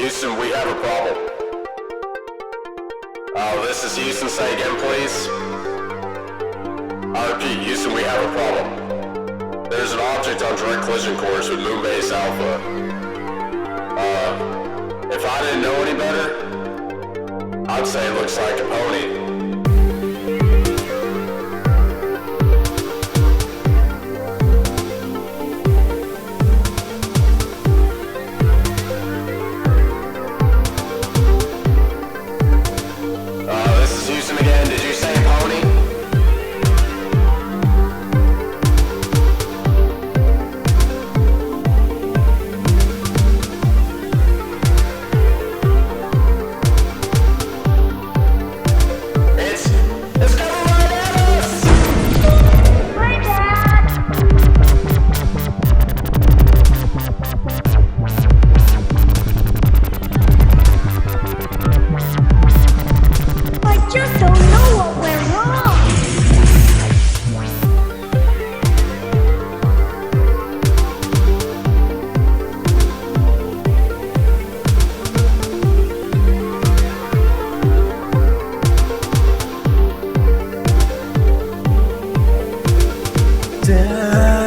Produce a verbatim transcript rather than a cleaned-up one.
Houston, we have a problem. Uh, this is Houston. Say again, please. I repeat, Houston, we have a problem. There's an object on direct collision course with Moonbase Alpha. Uh, if I didn't know any better, I'd say it looks like a pony. Again, did you say pony? It's it's coming right at us! My dad! I just don't know what went wrong. Down.